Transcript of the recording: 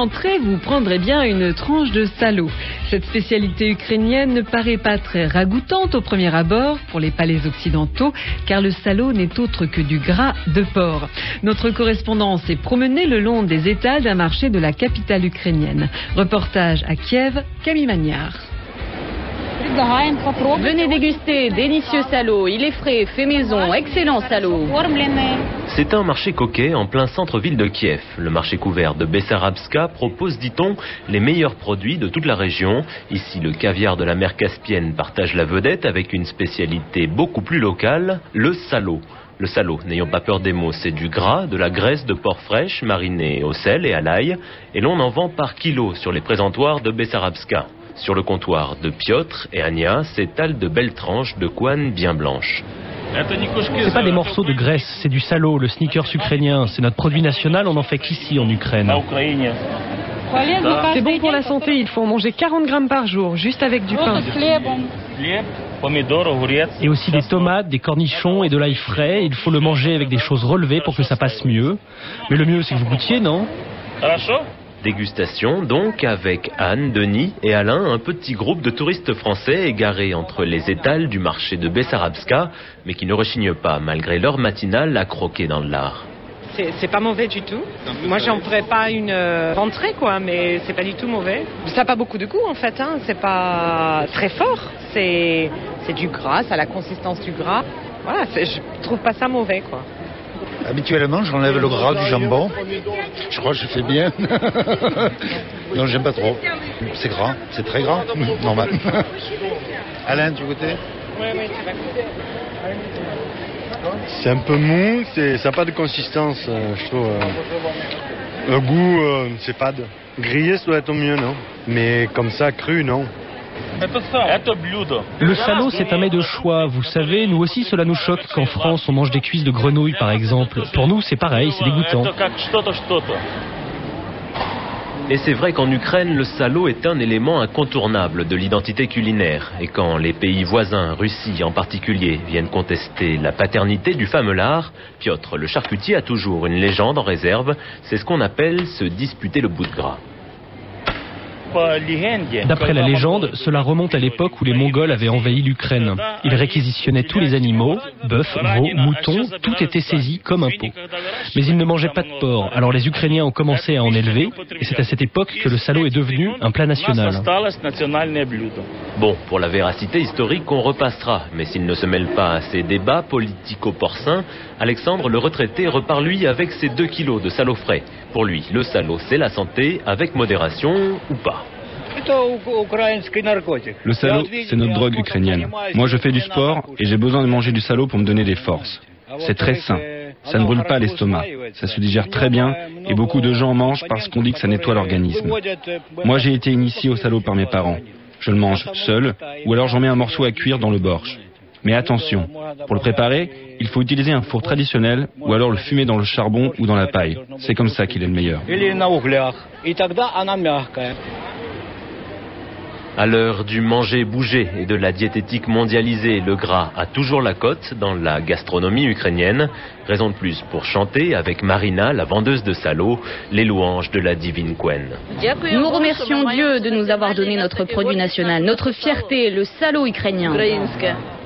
l'entrée, vous prendrez bien une tranche de salo. Cette spécialité ukrainienne ne paraît pas très ragoûtante au premier abord pour les palais occidentaux, car le salo n'est autre que du gras de porc. Notre correspondant s'est promené le long des étals d'un marché de la capitale ukrainienne. Reportage à Kiev, Camille Magnard. Venez déguster délicieux salo, il est frais, fait maison, excellent salo. C'est un marché coquet en plein centre-ville de Kiev. Le marché couvert de Bessarabska propose, dit-on, les meilleurs produits de toute la région. Ici, le caviar de la mer Caspienne partage la vedette avec une spécialité beaucoup plus locale, le salo. Le salo, n'ayons pas peur des mots, c'est du gras, de la graisse de porc fraîche marinée au sel et à l'ail, et l'on en vend par kilo sur les présentoirs de Bessarabska. Sur le comptoir de Piotr et Ania s'étalent de belles tranches de couenne bien blanches. C'est pas des morceaux de graisse, c'est du salo, le sneakers ukrainien. C'est notre produit national, on n'en fait qu'ici en Ukraine. C'est bon pour la santé, il faut en manger 40 grammes par jour, juste avec du pain. Et aussi des tomates, des cornichons et de l'ail frais. Il faut le manger avec des choses relevées pour que ça passe mieux. Mais le mieux, c'est que vous goûtiez, non? Dégustation donc avec Anne, Denis et Alain, un petit groupe de touristes français égarés entre les étals du marché de Bessarabska, mais qui ne rechignent pas, malgré l'heure matinale, à croquer dans le lard. C'est pas mauvais du tout. Moi, j'en ferais pas une rentrée, quoi, mais c'est pas du tout mauvais. Ça n'a pas beaucoup de goût, en fait, hein. C'est pas très fort. C'est du gras, ça a la consistance du gras. Voilà, je trouve pas ça mauvais, quoi. Habituellement, j'enlève le gras du jambon. Je crois que je fais bien. Non, j'aime pas trop. C'est gras, c'est très gras. Normal. Alain, tu goûtais? Oui, tu vas goûter. C'est un peu mou, ça n'a pas de consistance, je trouve. Le goût, c'est fade. Grillé, ça doit être mieux, non? Mais comme ça, cru, non. Le salo, c'est un mets de choix. Vous savez, nous aussi, cela nous choque qu'en France, on mange des cuisses de grenouille, par exemple. Pour nous, c'est pareil, c'est dégoûtant. Et c'est vrai qu'en Ukraine, le salo est un élément incontournable de l'identité culinaire. Et quand les pays voisins, Russie en particulier, viennent contester la paternité du fameux lard, Piotr, le charcutier, a toujours une légende en réserve. C'est ce qu'on appelle se disputer le bout de gras. D'après la légende, cela remonte à l'époque où les Mongols avaient envahi l'Ukraine. Ils réquisitionnaient tous les animaux, bœufs, veaux, moutons, tout était saisi comme un pot. Mais ils ne mangeaient pas de porc, alors les Ukrainiens ont commencé à en élever, et c'est à cette époque que le salo est devenu un plat national. Bon, pour la véracité historique, on repassera, mais s'il ne se mêle pas à ces débats politico-porcins, Alexandre, le retraité, repart lui avec ses 2 kilos de salo frais. Pour lui, le salo, c'est la santé, avec modération ou pas. Le salo, c'est notre drogue ukrainienne. Moi, je fais du sport et j'ai besoin de manger du salo pour me donner des forces. C'est très sain. Ça ne brûle pas l'estomac. Ça se digère très bien et beaucoup de gens mangent parce qu'on dit que ça nettoie l'organisme. Moi, j'ai été initié au salo par mes parents. Je le mange seul ou alors j'en mets un morceau à cuire dans le borsch. Mais attention, pour le préparer, il faut utiliser un four traditionnel ou alors le fumer dans le charbon ou dans la paille. C'est comme ça qu'il est le meilleur. À l'heure du manger-bouger et de la diététique mondialisée, le gras a toujours la cote dans la gastronomie ukrainienne. Raison de plus pour chanter avec Marina, la vendeuse de salo, les louanges de la divine couenne. Nous remercions Dieu de nous avoir donné notre produit national, notre fierté, le salo ukrainien.